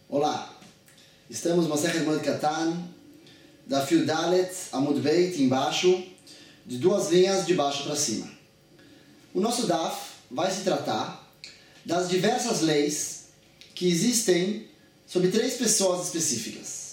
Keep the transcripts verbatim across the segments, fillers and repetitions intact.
Olá, estamos no Masechet Moed Katan, da Fio Dalet, Amud Beit, embaixo, de duas linhas de baixo para cima. O nosso Daf vai se tratar das diversas leis que existem sobre três pessoas específicas.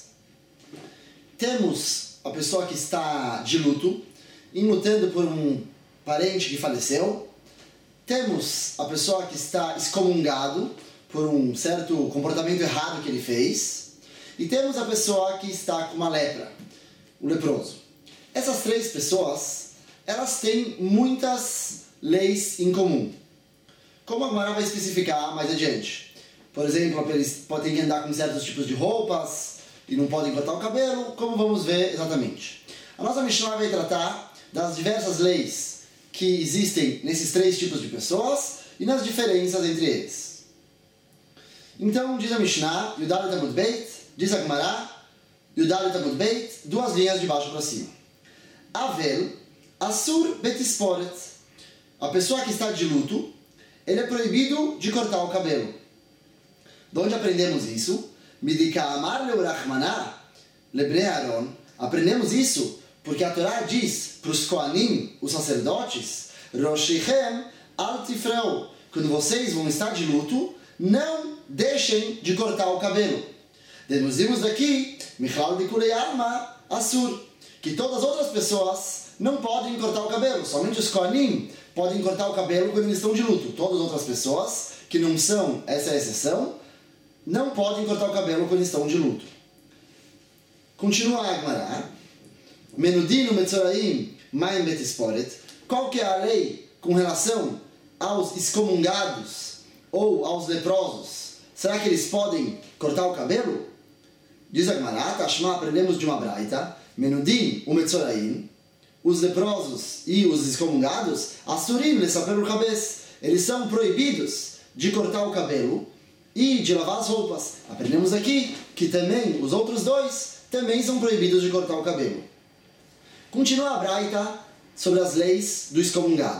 Temos a pessoa que está de luto, enlutando por um parente que faleceu. Temos a pessoa que está excomungado por um certo comportamento errado que ele fez. E temos a pessoa que está com uma lepra, o leproso. Essas três pessoas, elas têm muitas leis em comum. Como a Gemara vai especificar mais adiante. Por exemplo, eles podem andar com certos tipos de roupas e não podem cortar o cabelo, como vamos ver exatamente. A nossa Mishnah vai tratar das diversas leis que existem nesses três tipos de pessoas e nas diferenças entre eles. Então, diz a Mishnah, Yudalet Amud Beit, diz a Gemara, Yudalet Amud Beit, duas linhas de baixo para cima. Avel, Asur Betisporet. A pessoa que está de luto, ele é proibido de cortar o cabelo. De onde aprendemos isso? Midika Amar Leurachmaná, Lebre Aaron. Aprendemos isso porque a Torá diz para os Koanim, os sacerdotes, Roshichem al Tifreu, quando vocês vão estar de luto, não deixem de cortar o cabelo. Deduzimos daqui, Michal de Kulei Alma, Asur, que todas as outras pessoas não podem cortar o cabelo. Somente os Koanim podem cortar o cabelo quando eles estão de luto. Todas as outras pessoas, que não são, essa é a exceção, não podem cortar o cabelo quando estão de luto. Continua a Gemara. Menudino Metzoraim Maim Betisporet. Qual que é a lei com relação aos excomungados ou aos leprosos? Será que eles podem cortar o cabelo? Diz a Gemara, Tashma, aprendemos de uma braita, Menudim o Metzoraim, os leprosos e os excomungados, Asurim lesaper urchabes, eles são proibidos de cortar o cabelo e de lavar as roupas. Aprendemos aqui que também os outros dois também são proibidos de cortar o cabelo. Continua a braita sobre as leis do excomungado.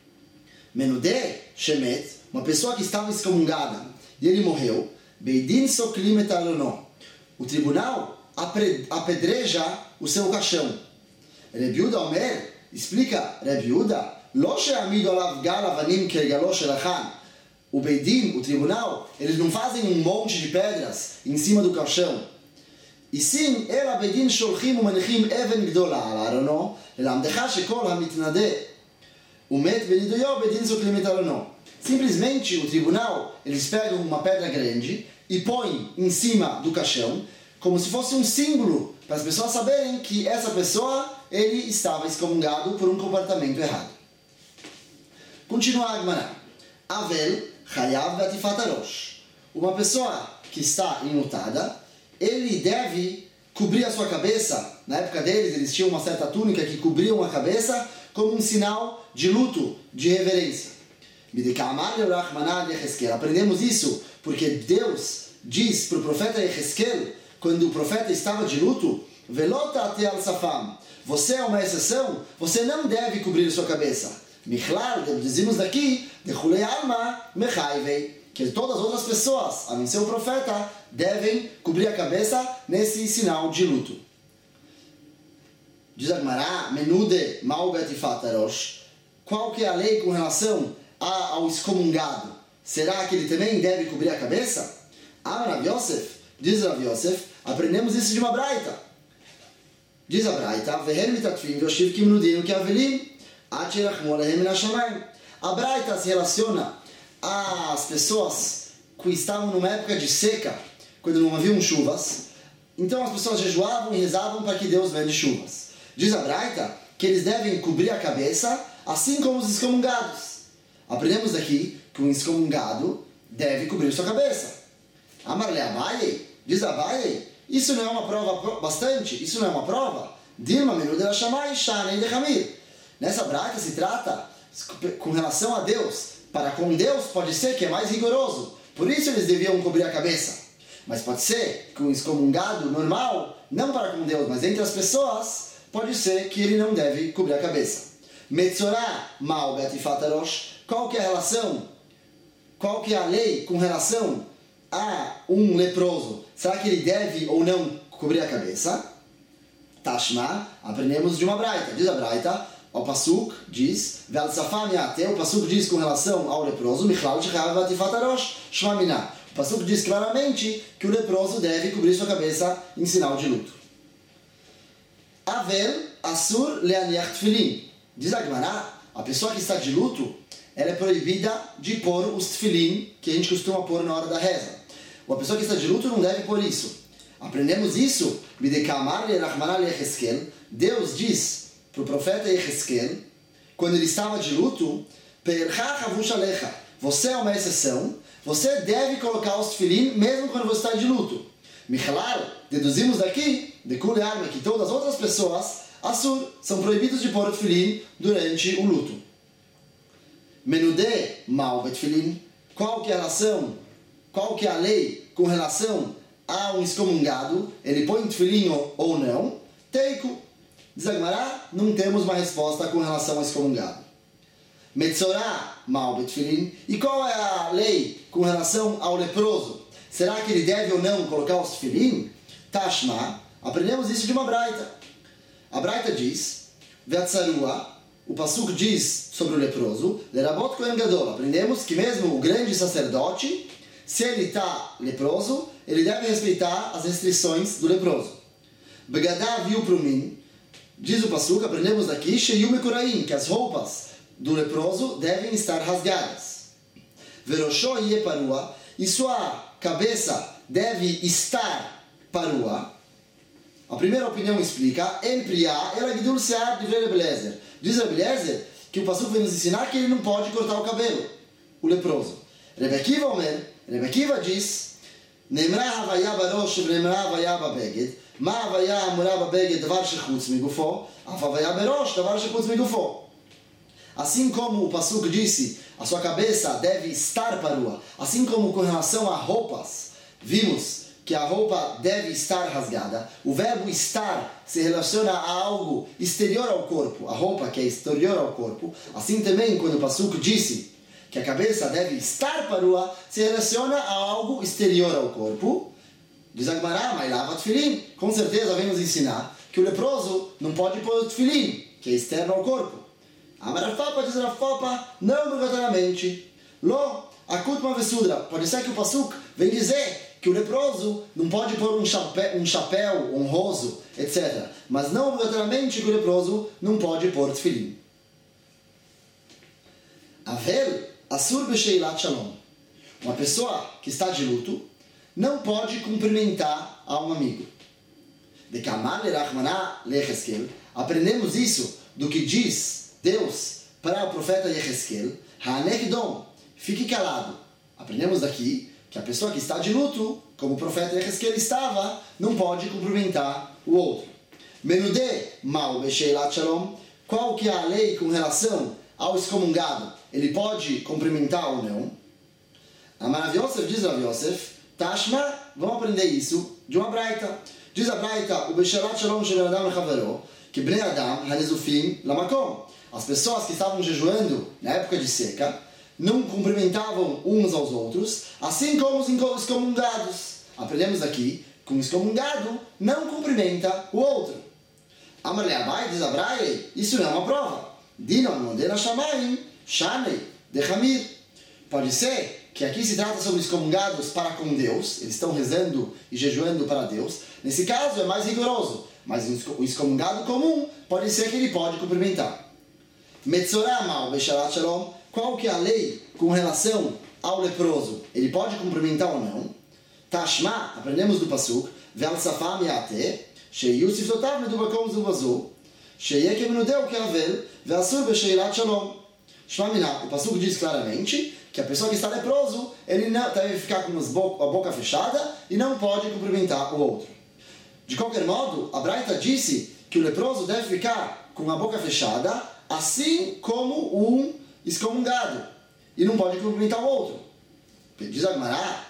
Menudé Shemet, uma pessoa que estava excomungada e ele morreu, Beidin Soklim et Arono. O tribunal apedreja o seu caixão. Rebi Yehuda Omer, explica Rebi Yehuda, Lo she'amidu alav gal avanim ke'galo shel achan. O Beidin, o tribunal, eles não fazem um monte de pedras em cima do caixão. E sim, ela Beidin sholchim u'manichim even gdola al Arono, lelamdecha shekol hamitnadeh umet benidoyo Beidin Soklim et Arono. Simplesmente o tribunal, eles pegam uma pedra grande e põem em cima do caixão, como se fosse um símbolo, para as pessoas saberem que essa pessoa, ele estava excomungado por um comportamento errado. Continua a Gemara. Avel, Chayav Batifat Arosh. Uma pessoa que está enlutada, ele deve cobrir a sua cabeça. Na época deles, eles tinham uma certa túnica que cobriam a cabeça como um sinal de luto, de reverência. Aprendemos isso porque Deus diz para o profeta Yehezkel, quando o profeta estava de luto, você é uma exceção, você não deve cobrir sua cabeça. Michlal, dizemos daqui, que todas as outras pessoas, a não ser o profeta, devem cobrir a cabeça nesse sinal de luto. Diz a Gemara, Menude Mau Betifat Arosh. Qual que é a lei com relação ao excomungado? Será que ele também deve cobrir a cabeça? Ah, Rav Yosef, diz Rav Yosef, aprendemos isso de uma braita. Diz a braita, a braita se relaciona às pessoas que estavam numa época de seca, quando não haviam chuvas. Então as pessoas jejuavam e rezavam para que Deus mande chuvas. Diz a braita que eles devem cobrir a cabeça, assim como os excomungados. Aprendemos daqui que um excomungado deve cobrir sua cabeça. Amarle Abaye, diz Abaye, isso não é uma prova bastante? Isso não é uma prova? Dilma Menude la Shamai Shanei de Hamir. Nessa braita se trata com relação a Deus. Para com Deus pode ser que é mais rigoroso. Por isso eles deviam cobrir a cabeça. Mas pode ser que um excomungado normal, não para com Deus, mas entre as pessoas, pode ser que ele não deve cobrir a cabeça. Metzorah Mau Betifat Arosh. Qual que é a relação? Qual que é a lei com relação há um leproso, será que ele deve ou não cobrir a cabeça? Tashma, aprendemos de uma braita. Diz a braita, o Pasuk diz, o Pasuk diz com relação ao leproso, o Pasuk diz claramente que o leproso deve cobrir sua cabeça em sinal de luto. Avel asur leaniach tefilin. Diz a Gemara, a pessoa que está de luto, ela é proibida de pôr os tefilin que a gente costuma pôr na hora da reza. A pessoa que está de luto não deve pôr isso. Aprendemos isso, Deus diz para o profeta Yecheskel, quando ele estava de luto, você é uma exceção, você deve colocar os tefilin mesmo quando você está de luto. Michalar, deduzimos daqui, de Kule Alma, que todas as outras pessoas, Assur, são proibidos de pôr o tefilin durante o luto. Menudé, mal betefilin, qual que é a relação, qual que é a lei com relação a um excomungado, ele põe tefilin ou não? Teiku. Diz a Gemara, não temos uma resposta com relação ao excomungado. Metzorá, mal betefilin. E qual é a lei com relação ao leproso? Será que ele deve ou não colocar os tefilin? Tashma, aprendemos isso de uma braita. A braita diz, Vetzarua, o Pasuk diz sobre o leproso, Lerabot Kohen Gadol, aprendemos que mesmo o grande sacerdote, se ele está leproso, ele deve respeitar as restrições do leproso. Begadá viu para mim, diz o Pasuk, aprendemos daqui, Sheyum Ekuraim, que as roupas do leproso devem estar rasgadas. Verosho Yeparua, e sua cabeça deve estar parua. A primeira opinião explica, En Priya, ela Gidul Sear de Rebelezer. Diz Rebelezer que o Pasuk vem nos ensinar que ele não pode cortar o cabelo, o leproso. Rebekiva Omer, Rebekiva diz, Nemra Havaya Barosh, Nemra Havaya Babeged, Ma Havaya Amura Babeged, Davar Shechutz Migufo, Havaya Barosh, Davar Shechutz Migufo. Assim como o Pasuk disse, a sua cabeça deve estar parua, assim como com relação a roupas, vimos que a roupa deve estar rasgada. O verbo estar se relaciona a algo exterior ao corpo, a roupa que é exterior ao corpo. Assim também, quando o Pasuk disse que a cabeça deve estar parua, se relaciona a algo exterior ao corpo. Diz a Gemara, mas lava tefilin. Com certeza vem nos ensinar que o leproso não pode pôr o tefilin, que é externo ao corpo. A Marafapa diz a Rafapa, não obrigatoriamente. Lo, akutma vesudra. Pode ser que o Pasuk vem dizer que o leproso não pode pôr um chapéu, um chapéu honroso, etcétera. Mas não obrigatoriamente que o leproso não pode pôr tefilin. Avel asur b'sheilat shalom. Uma pessoa que está de luto não pode cumprimentar a um amigo. De kamar lerachmaná lecheskel. Aprendemos isso do que diz Deus para o profeta Yecheskel. Hanekdom. Fique calado. Aprendemos daqui que a pessoa que está de luto, como o profeta Yecheskel estava, não pode cumprimentar o outro. Menudé mal b'sheilat shalom. Qual que é a lei com relação ao excomungado? Ele pode cumprimentar ou não? Amar Yosef, diz Rav Yosef, Tashma, vamos aprender isso de uma braita. Diz a braita, o b'sheilat shalom shel adam lechavero, que bnei adam hanezufim lamakom. As pessoas que estavam jejuando na época de seca não cumprimentavam uns aos outros, assim como os excomungados. Aprendemos aqui que um excomungado não cumprimenta o outro. Amar le'abai, diz a braita, isso não é uma prova. Dinam modena shamayim shanei dechamir. Pode ser que aqui se trata sobre excomungados para com Deus, eles estão rezando e jejuando para Deus. Nesse caso é mais rigoroso, mas o excomungado comum pode ser que ele pode cumprimentar. Metzorah mal b'sheilat shalom. Qual que é a lei com relação ao leproso? Ele pode cumprimentar ou não? Tashma, aprendemos do Pasuk, ve'al safam yate, sheyu siftotav medubakom zuvazu, sheyeh kemenudeu ke'avel, ve'asur b'sheilat shalom. Shmamina, o Pasuk diz claramente que a pessoa que está leproso, ele não deve ficar com a boca fechada e não pode cumprimentar o outro. De qualquer modo, a braita disse que o leproso deve ficar com a boca fechada, assim como um excomungado, e não pode cumprimentar o outro. Diz a Gemara,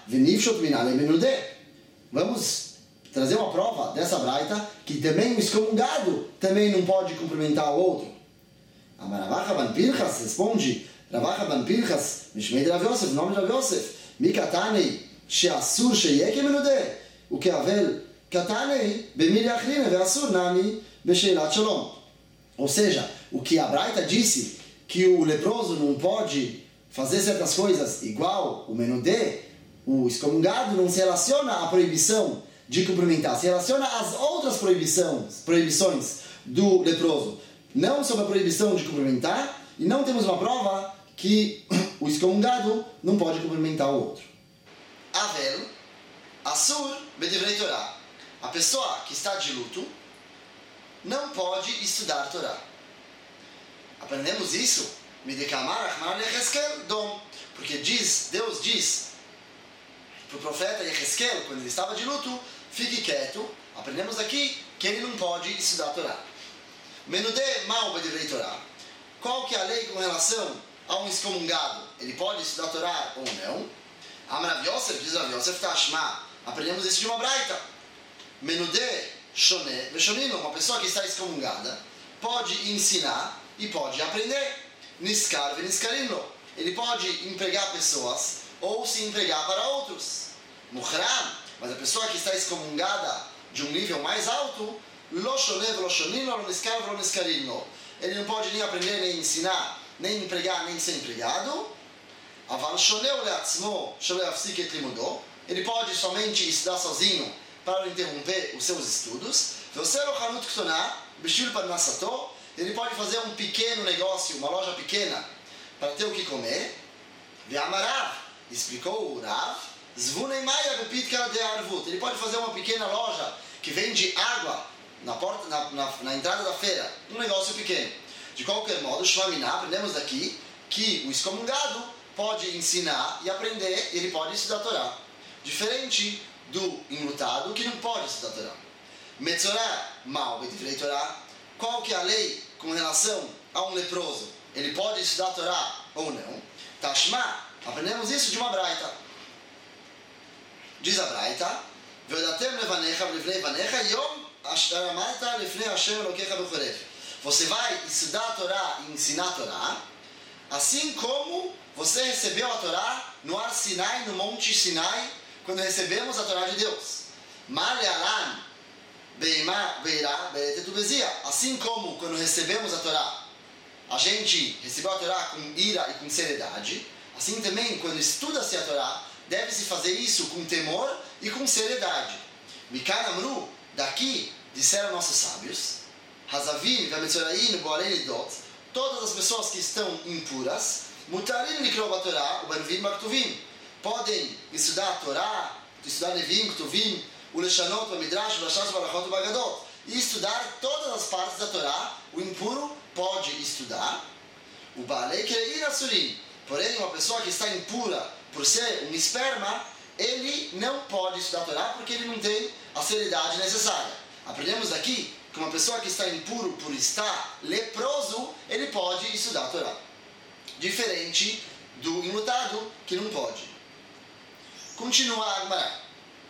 vamos trazer uma prova dessa braita, que também o excomungado também não pode cumprimentar o outro. A Maravacha ban Pinchas responde, Ravacha ban Pinchas, Mishmei de Rav Yosef, nome de Rav Yosef, Mikatanei, שאסור שיהיה כמנודה, וכאבל קטני במיליה אחרina ואסור nami בשאלת שלום. Ou seja, o que a Braita disse, que o leproso não pode fazer certas coisas igual o menudê, o excomungado não se relaciona à proibição de cumprimentar, se relaciona às outras proibições, proibições do leproso. Não sobre a proibição de cumprimentar, e não temos uma prova que o excomungado não pode cumprimentar o outro. Avel, Asur, Bedivrei Torá. A pessoa que está de luto não pode estudar a Torá. Aprendemos isso, porque diz, Deus diz para o profeta Yehezkel, quando ele estava de luto, fique quieto. Aprendemos aqui que ele não pode estudar a Torá. Menudê mal bedivrei Torá. Qual que é a lei com relação a um excomungado? Ele pode estudar a Torá ou não? Amrav Yosef, diz Rav Yosef Tashma. Aprendemos isso de uma braita. Menudê shoneh veshonino. Uma pessoa que está excomungada pode ensinar e pode aprender. Niskar veniskarino. Ele pode empregar pessoas ou se empregar para outros. Muhram. Mas a pessoa que está excomungada de um nível mais alto, lo shoneh velo shonino, lo niskar velo niskarino. Ele não pode nem aprender, nem ensinar, nem empregar, nem ser empregado. Aval shoneu leatzmo, shelo yafsik et limudo. Ele pode somente estudar sozinho para não interromper os seus estudos. Ele pode fazer um pequeno negócio, uma loja pequena, para ter o que comer. Ve'amarav, explicou o Rav, zvunei maya bepitka de arvut. Ele pode fazer uma pequena loja que vende água na, porta, na, na, na entrada da feira, um negócio pequeno. De qualquer modo, Shvaminá, aprendemos daqui que o excomungado pode ensinar e aprender, ele pode estudar a Torá. Diferente do enlutado que não pode estudar a Torá. Metzorá, mal, bedivrei Torá. Qual que é a lei com relação a um leproso? Ele pode estudar a Torá ou não? Tashma, aprendemos isso de uma braita. Diz a braita, Ve'odatem levanecha v'lifnei vanecha yom asher amarta lifnei Hashem Elokecha b'chorev. Você vai estudar a Torá e ensinar a Torá, assim como você recebeu a Torá no Ar Sinai, no Monte Sinai, quando recebemos a Torá de Deus. Malealan beima beirá beretubezia. Assim como quando recebemos a Torá, a gente recebeu a Torá com ira e com seriedade, assim também quando estuda-se a Torá, deve-se fazer isso com temor e com seriedade. Mikan Amru, daqui disseram nossos sábios, Hazavim, Vametzoraim, Boalei Lidot, todas as pessoas que estão impuras, Mutarim Likro Batorá, Ubanvim Baktuvim, podem estudar a Torá, estudar Nevim, Ktuvim, o Leshanot, o Midrash, o Lashas, o Barachot, o Bagadot, e estudar todas as partes da Torá. O impuro pode estudar. O Baalei Krein Asurim, porém, uma pessoa que está impura por ser um esperma, ele não pode estudar a Torá porque ele não tem a seriedade necessária. Aprendemos daqui que uma pessoa que está impuro por estar leproso, ele pode estudar a Torá. Diferente do enlutado, que não pode. Continua a Agmará.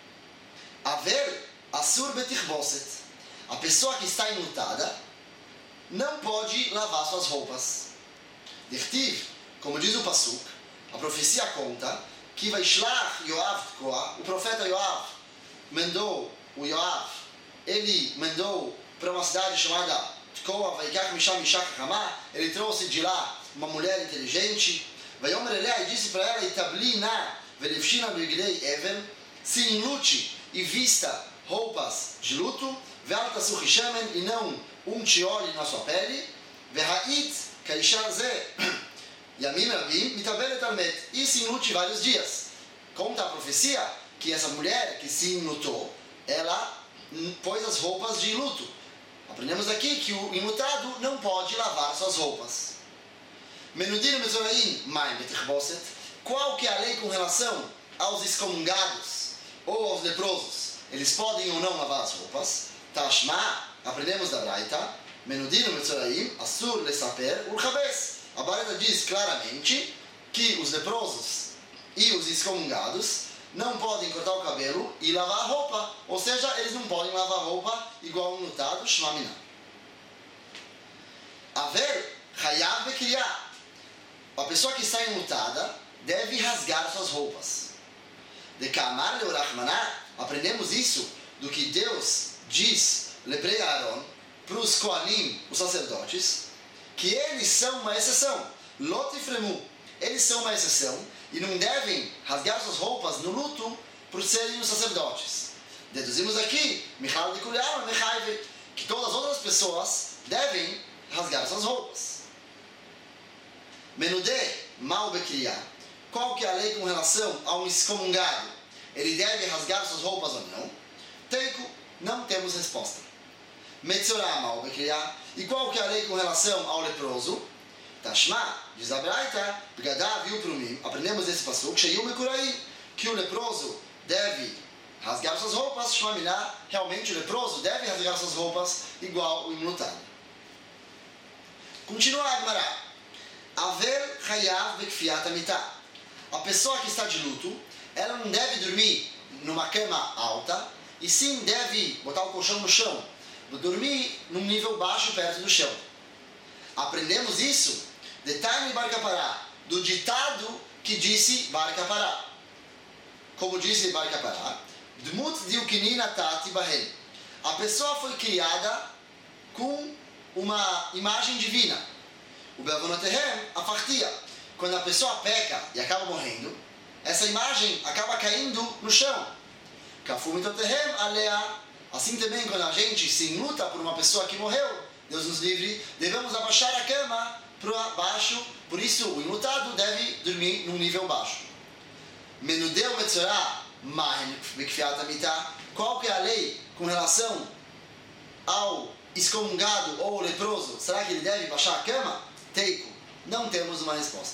Haver Asur betichboset. A pessoa que está enlutada não pode lavar suas roupas. Dirtiv, como diz o Pasuk, a profecia conta que Vaishlach Yoav Tkoa, o profeta Yoav mandou o Yoav, ele mandou para uma cidade chamada Tkoa, Vaikach Misham Mishak Hamá, ele trouxe de lá uma mulher inteligente, Vayomer Elea, e disse para ela, Itabli na Velevshina Bigdei Even, se enlute e vista roupas de luto, Ve'alta Suchishemen, e não unte óleo na sua pele, Ve'ha'it Kaishar Ze, Yamim Rabim, Mitabelet Almet, e se enlute vários dias. Conta a profecia que essa mulher que se enlutou, ela pôs as roupas de luto. Aprendemos aqui que o enlutado não pode lavar suas roupas. Menudim Mezoraim, Maim Betichboset. Qual que é a lei com relação aos excomungados ou aos leprosos? Eles podem ou não lavar as roupas? Tashma, aprendemos da Braita, Menudim Mezoraim, Asur Lesaper, Urchabes. A Braita diz claramente que os leprosos e os excomungados não podem cortar o cabelo e lavar a roupa. Ou seja, eles não podem lavar a roupa igual um lutado, Shmamina. Haver Hayav Bekriah. A pessoa que está enlutada deve rasgar suas roupas. De Kamar Leurachmaná, aprendemos isso do que Deus diz, Lebrei Aaron, para os Koanim, os sacerdotes, que eles são uma exceção. Lot e Fremu, eles são uma exceção e não devem rasgar suas roupas no luto por serem os sacerdotes. Deduzimos aqui, Michal de Kuliam, Mechaive, que todas as outras pessoas devem rasgar suas roupas. Menudé, mal bekriá. Qual que é a lei com relação a um excomungado? Ele deve rasgar suas roupas ou não? Teiko, não temos resposta. Metzorá, mal bekriá. E qual que é a lei com relação ao leproso? Tashma, diz a Braita, Bgadá, viu para mim. Aprendemos esse passuco, Sheiu Mekurai, que o leproso deve rasgar suas roupas. Shmaminá, realmente o leproso deve rasgar suas roupas igual o imutado. Continua a Agmará. Aver Hayav Bekfiat Amitá. A pessoa que está de luto, ela não deve dormir numa cama alta, e sim deve botar o colchão no chão, dormir num nível baixo perto do chão. Aprendemos isso de Tami Bar Kapará, do ditado que disse Bar Kapará. Como disse Bar Kapará, Dmut diukini Tati Bahen. A pessoa foi criada com uma imagem divina. O Bevonotehem, a fartia. Quando a pessoa peca e acaba morrendo, essa imagem acaba caindo no chão. Kafumitotehem alea. Assim também, quando a gente se enluta por uma pessoa que morreu, Deus nos livre, devemos abaixar a cama para baixo, por isso o enlutado deve dormir num nível baixo. Menudeu metzorá, mahen bekfiat amitá. Qual que é a lei com relação ao excomungado ou leproso? Será que ele deve baixar a cama? Teiko, não temos uma resposta.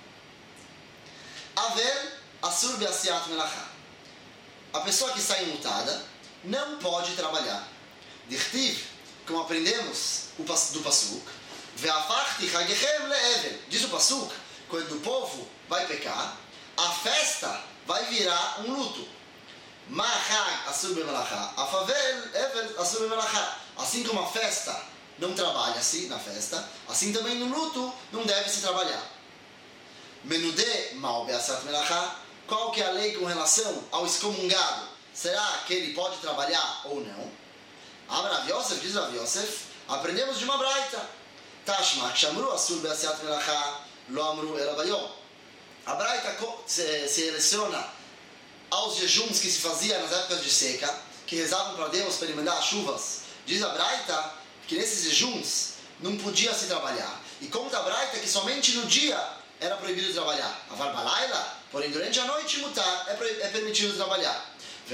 Aver asur beasiat melachá. A pessoa que está enlutada não pode trabalhar. Dirtiv, como aprendemos do Pasuk, Ve'afarti chagechem le'evel. Diz o Pasuk, quando o povo vai pecar, a festa vai virar um luto. Ma'chag asur bemelachá, afavel evel asur bemelachá. Assim como a festa não trabalha-se na festa, assim também no luto não deve-se trabalhar. Menudé mal be'asat melachá. Qual que é a lei com relação ao excomungado? Será que ele pode trabalhar ou não? Rav Yosef, diz Rav Yosef, aprendemos de uma braita. Tashma, kshamru asur be'asat melachá, lo amru ela bayom. A braita se, se relaciona aos jejuns que se faziam nas épocas de seca, que rezavam para Deus para ele mandar as chuvas. Diz a braita que nesses jejuns não podia se trabalhar. E conta a braita que somente no dia era proibido trabalhar. A varbalaila, porém durante a noite mutar, é, é permitido trabalhar.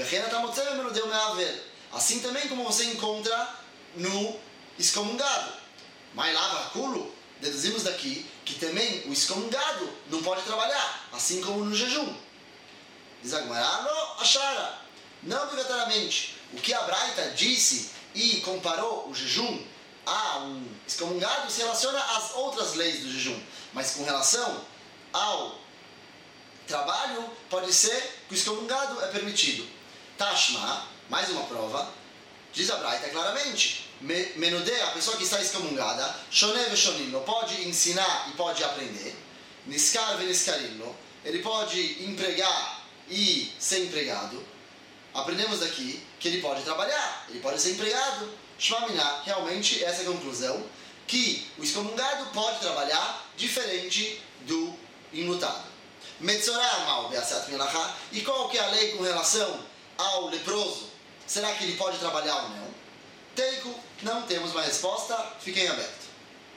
Assim também como você encontra no excomungado. Mas lava culo, deduzimos daqui que também o excomungado não pode trabalhar, assim como no jejum. Diz a Gemara, não, achara, não obrigatoriamente. O que a Braita disse e comparou o jejum a um excomungado se relaciona às outras leis do jejum. Mas com relação ao trabalho, pode ser que o excomungado é permitido. Tashma, mais uma prova, diz a Braita claramente, Menudé, a pessoa que está excomungada, Shoneh veshonilo, pode ensinar e pode aprender, Niskar veniskarilo, ele pode empregar e ser empregado. Aprendemos daqui que ele pode trabalhar, ele pode ser empregado. Shmaminá, realmente essa é a conclusão, que o excomungado pode trabalhar diferente do enlutado. Metzorá mal be'asat melachá. E qual que é a lei com relação ao leproso? Será que ele pode trabalhar ou não? Teiko, não temos uma resposta, fiquem abertos.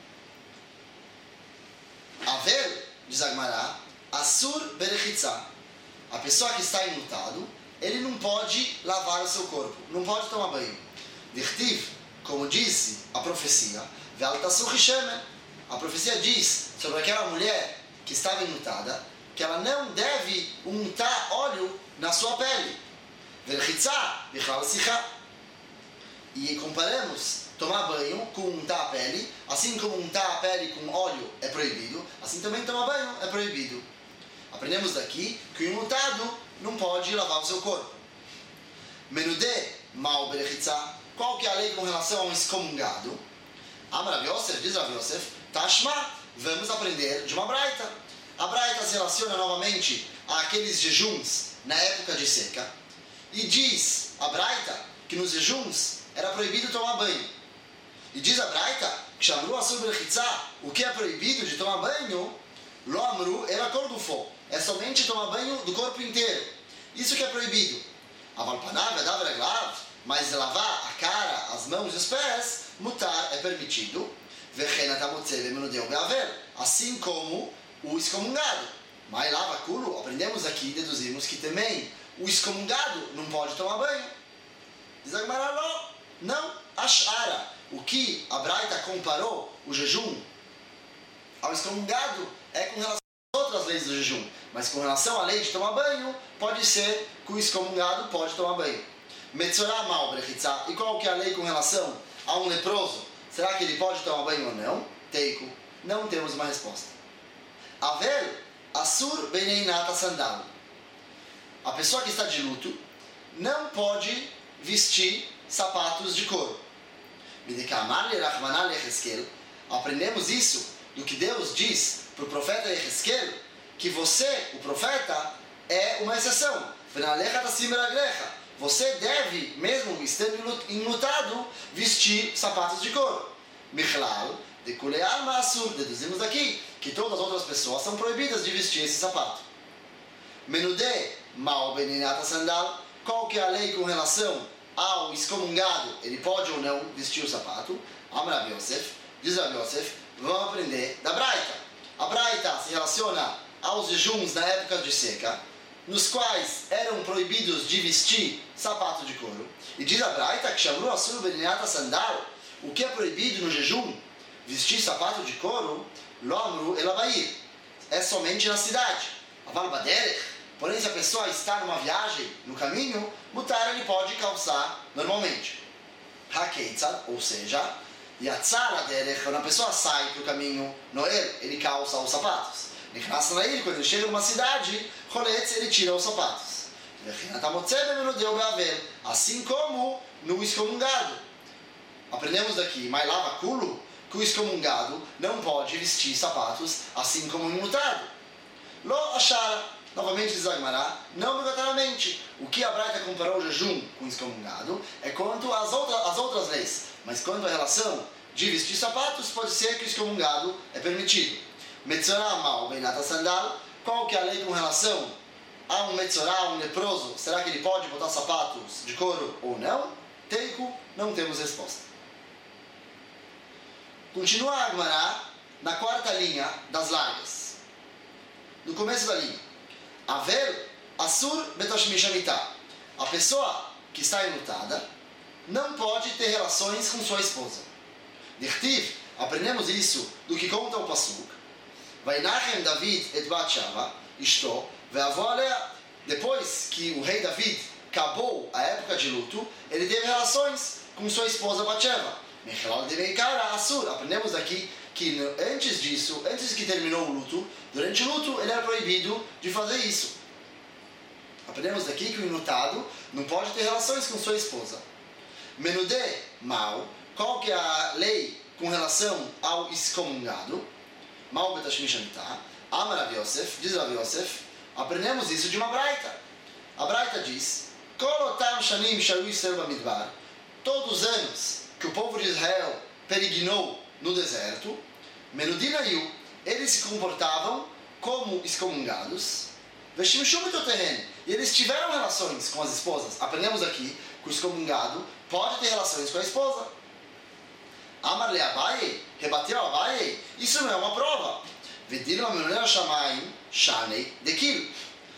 Aver, diz Agmará, asur berechitzá. A pessoa que está enlutado, ele não pode lavar o seu corpo, não pode tomar banho. Dirtiv, como disse a profecia, a profecia diz sobre aquela mulher que estava enlutada, que ela não deve untar óleo na sua pele. E comparamos tomar banho com untar a pele, assim como untar a pele com óleo é proibido, assim também tomar banho é proibido. Aprendemos daqui que o enlutado não pode lavar o seu corpo. Menudé mal berechitzá. Qual que é a lei com relação a um excomungado? Rav Yosef, diz Rav Yosef, Tashma, vamos aprender de uma braita. A braita se relaciona novamente àqueles jejuns na época de seca. E diz a Braita que nos jejuns era proibido tomar banho. E diz a Braita, Kshamru asur brechitza, o que é proibido de tomar banho, lo amru era kol gufo, é somente tomar banho do corpo inteiro. Isso que é proibido. Aval panav adav reglav, mas lavar a cara, as mãos e os pés, mutar, é permitido. Vechen atamotze vemenudeu beaver, assim como o excomungado. Mas lava culo, aprendemos aqui e deduzimos que também o excomungado não pode tomar banho. Diz a Gemara, não, achara. O que a Braita comparou o jejum ao excomungado é com relação às outras leis do jejum. Mas com relação à lei de tomar banho, pode ser que o excomungado pode tomar banho. Metzorah mal brechitza. E qual que é a lei com relação a um leproso? Será que ele pode tomar banho ou não? Teiko. Não temos uma resposta. Aver asur beneinata sandal. A pessoa que está de luto não pode vestir sapatos de couro. Aprendemos isso do que Deus diz para o profeta Yehezkel, que você, o profeta, é uma exceção. Você deve, mesmo estando enlutado, vestir sapatos de couro. Michlal, de kuleal ma'asur, deduzimos daqui que todas as outras pessoas são proibidas de vestir esse sapato. Menudé, mal beninata sandal, qual que é a lei com relação ao excomungado? Ele pode ou não vestir o sapato? Amar Yosef, diz Rav Yosef, vamos aprender da Braita. A Braita se relaciona aos jejuns na época de seca, nos quais eram proibidos de vestir sapato de couro. E diz a Braita que chamou asur beninata sandal, o que é proibido no jejum, vestir sapato de couro, lomru elabair, é somente na cidade. Aval baderech, porém se a pessoa está numa viagem, no caminho, mutar ele pode calçar normalmente. Hakeitzad, ou seja, yatzar aderech, quando a pessoa sai para o caminho, noel, ele calça os sapatos. Nichnas nail, quando ele chega numa cidade, choletz, ele tira os sapatos. Assim como no excomungado. Aprendemos daqui, mas lava culo, que o excomungado não pode vestir sapatos assim como o imutado. Lo achara, novamente diz a Gemara, não obrigatoriamente. O que a Braita comparou o jejum com o excomungado é quanto às outras, às outras leis. Mas quanto à relação de vestir sapatos, pode ser que o excomungado é permitido. Metzorah mal beinata sandal, qual que é a lei com relação a um metzorah, um leproso? Será que ele pode botar sapatos de couro ou não? Teiko, não temos resposta. Continua a Gemara na quarta linha das largas. No começo da linha. Aver asur betoshmishamita. A pessoa que está enlutada não pode ter relações com sua esposa. Dirtiv, aprendemos isso do que conta o Pasuk. Vainachem David et bat Shava, isto, ve'avo alea. Depois que o rei David acabou a época de luto, ele teve relações com sua esposa Batsheva. Mechelal de Meikara Asur. Aprendemos aqui que antes disso, antes que terminou o luto, durante o luto ele era proibido de fazer isso. Aprendemos daqui que o enlutado não pode ter relações com sua esposa. Menudé, mal. Qual que é a lei com relação ao excomungado? Mal betashmishamita. Amar Rav Yosef, diz Rav Yosef, aprendemos isso de uma Braita. A Braita diz, Kolotam shanim shayu Yisrael bamidbar. Todos os anos que o povo de Israel peregrinou no deserto, Menudinayu, eles se comportavam como excomungados, Veshimshum terreno, e eles tiveram relações com as esposas. Aprendemos aqui que o excomungado pode ter relações com a esposa. Amar le Abaye, rebateu Abaye, isso não é uma prova. Vediram a menina Shamayim, Shanei, Dekil.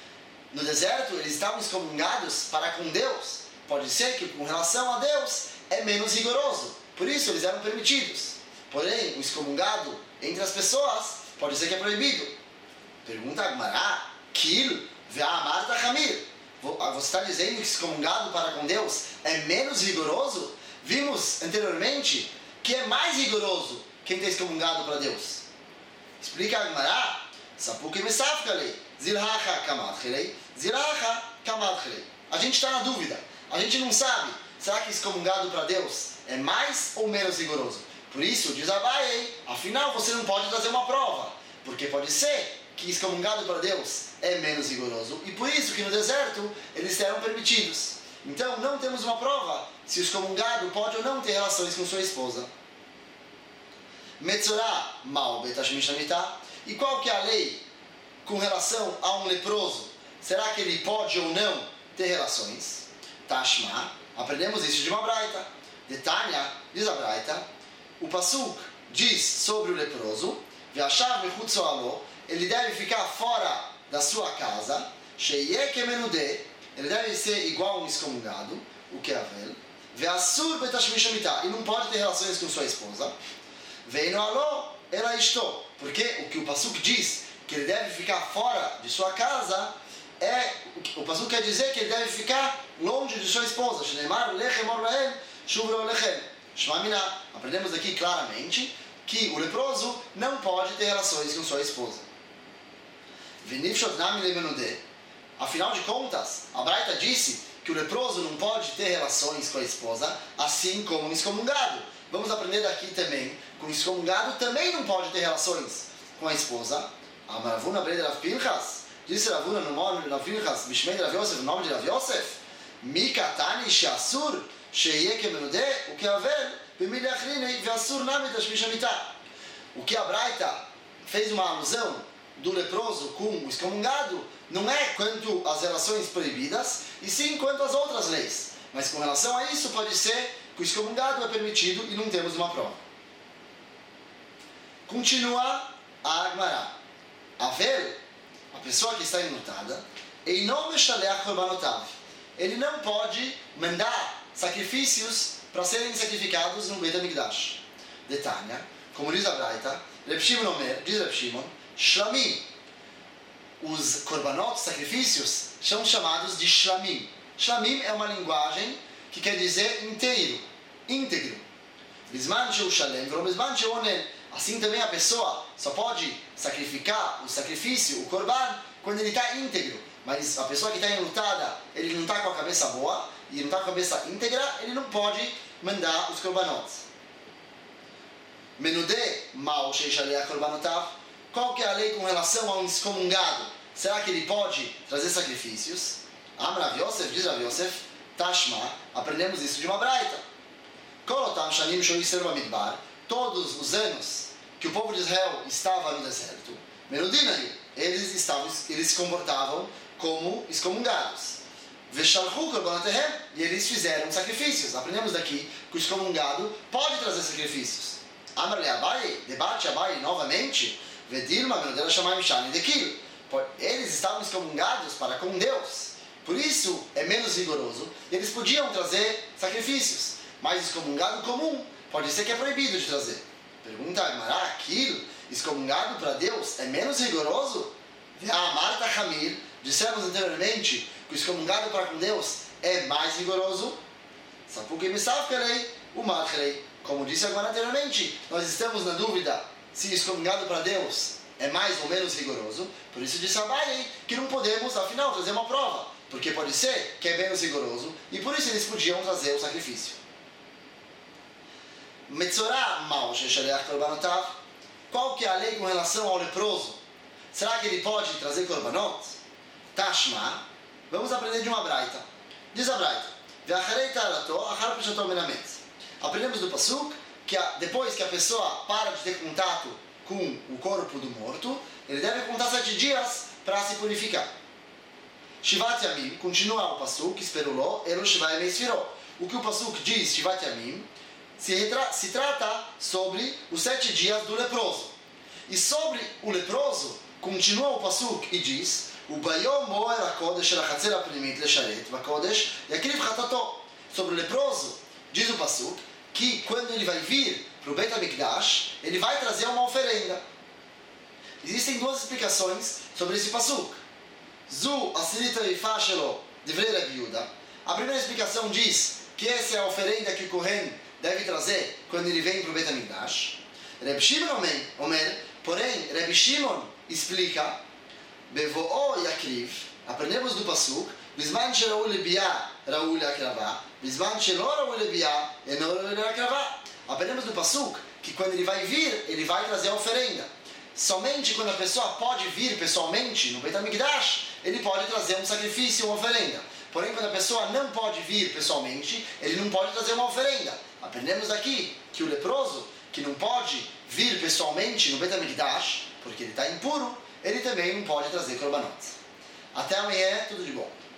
No deserto, eles estavam excomungados para com Deus. Pode ser que com relação a Deus é menos rigoroso. Por isso eles eram permitidos. Porém, o excomungado entre as pessoas pode ser que é proibido. Pergunta a Gemara, Kil, ve'amar tachamir. Você está dizendo que excomungado para com Deus é menos rigoroso? Vimos anteriormente que é mais rigoroso quem está excomungado para Deus. Explica a Gemara, Sapuke mesafkale, zilhacha kamadchelei, zilhacha kamadchelei. A gente está na dúvida, a gente não sabe, será que excomungado para Deus é mais ou menos rigoroso? Por isso, diz Abaye, afinal você não pode trazer uma prova, porque pode ser que excomungado para Deus é menos rigoroso, e por isso que no deserto eles eram permitidos. Então não temos uma prova se o excomungado pode ou não ter relações com sua esposa. Metzorah mal betashmish hamitah. E qual que é a lei com relação a um leproso? Será que ele pode ou não ter relações? Tashma, aprendemos isso de uma braita. De Tanya, diz a braita, o pasuk diz sobre o leproso, Ve'ashav mechutz oalo, ele deve ficar fora da sua casa, Sheyeh kemenudeh, ele deve ser igual a um excomungado, o que é avel, Ve'asur betashmish hamitah, e não pode ter relações com sua esposa, Ve'ino alo ela estou, porque o que o pasuk diz, que ele deve ficar fora de sua casa, é, o pasuk quer dizer que ele deve ficar longe de sua esposa. Shneimar lechem or lahem shuvro lechem. Shma minah. Aprendemos aqui claramente que o leproso não pode ter relações com sua esposa. Vinivshot nami lemenudeh. Afinal de contas, a Braita disse que o leproso não pode ter relações com a esposa, assim como um excomungado. Vamos aprender daqui também que o excomungado também não pode ter relações com a esposa. Amaravuna breda Rav Pinchas. Disse Ravuna no nome de Rav Pinchas, Bishmei de Rav Yosef, no nome de Rav Yosef, Mikatani she'asur she'yeh kemenudeh ukeavel b'miliachrinei ve'asur nami tashmish hamitah. O que a Braita fez uma alusão do leproso com o excomungado não é quanto às relações proibidas, e sim quanto às outras leis. Mas com relação a isso pode ser que o excomungado é permitido e não temos uma prova. Continua a Agmará. Avel, a pessoa que está enlutada, ele não pode mandar sacrifícios para serem sacrificados no Beit HaMikdash. Detalhe, como diz a Braita, Reb Shimon Omer, diz Reb Shimon, Shlamim, os korbanot, sacrifícios, são chamados de Shlamim. Shlamim é uma linguagem que quer dizer inteiro, íntegro. Bisman sheu shalem, velo bisman sheu onen. Assim também a pessoa só pode sacrificar o sacrifício, o korban, quando ele está íntegro. Mas a pessoa que está enlutada, ele não está com a cabeça boa, e não está com a cabeça íntegra, ele não pode mandar os korbanot. Menudeh mal sheishaleh korbanotav. Qual que é a lei com relação a um excomungado? Será que ele pode trazer sacrifícios? Amar Rav Yosef, diz Rav Yosef, Tashma, aprendemos isso de uma braita. Kolotam shanim shoyisru bamidbar. Todos os anos que o povo de Israel estava no deserto, Menudinayu, eles estavam, eles se comportavam como excomungados. Veshalchu korbanotechem, e eles fizeram sacrifícios. Aprendemos daqui que o excomungado pode trazer sacrifícios. Amar le Abai, debate Abai novamente, Vedilma menudela shamayim shani dekil. Eles estavam excomungados para com Deus. Por isso é menos rigoroso. Eles podiam trazer sacrifícios, mas excomungado comum pode ser que é proibido de trazer. Pergunta Agmará, aquilo excomungado para Deus é menos rigoroso? A Marta Hamir, dissemos anteriormente que o excomungado para com Deus é mais rigoroso. Sapuque Misafkarei, o Marcherei. Como disse Agmará anteriormente, nós estamos na dúvida se o excomungado para Deus é mais ou menos rigoroso. Por isso disse Abai que não podemos, afinal, trazer uma prova, porque pode ser que é menos rigoroso, e por isso eles podiam trazer o sacrifício. Metzorah mal she'shaleach korbanotav. Qual que é a lei com relação ao leproso? Será que ele pode trazer korbanot? Tashma. Vamos aprender de uma braita. Diz a braita, ve'acharei ta'alato achar peshato menamet. Aprendemos do pasuk que a, depois que a pessoa para de ter contato com o corpo do morto, ele deve contar sete dias para se purificar. Shivat Yamim, continua o pasuk, esperuló, elo Shiva Yamei Sfiró. O que o pasuk diz, Shivat Yamim, se, retra, se trata sobre os sete dias do leproso. E sobre o leproso, continua o pasuk e diz, o Bayom Moer HaKodesh El HaChatzer HaPnimit Lesharet VaKodesh Yakriv Chatato. Sobre o leproso, diz o pasuk, que quando ele vai vir para o Beit HaMikdash, ele vai trazer uma oferenda. Existem duas explicações sobre esse pasuk. Zu Asirita Vifá Shelo Divrei Rabi Yehuda. A primeira explicação diz que essa é a oferenda que o Kohen deve trazer quando ele vem para o Beit HaMikdash. Reb Shimon Omer, porém, Reb Shimon explica, Bevo'o Yakriv, aprendemos do pasuk, Bisman Shelo Lebia Raul Yakravá, Bisman Shelo Raul Lebia Enor Yakravá. Aprendemos do pasuk que quando ele vai vir, ele vai trazer a oferenda. Somente quando a pessoa pode vir pessoalmente no Beit HaMikdash, ele pode trazer um sacrifício, uma oferenda. Porém, quando a pessoa não pode vir pessoalmente, ele não pode trazer uma oferenda. Aprendemos daqui que o leproso, que não pode vir pessoalmente no Beit HaMikdash, porque ele está impuro, ele também não pode trazer korbanot. Até amanhã, tudo de bom.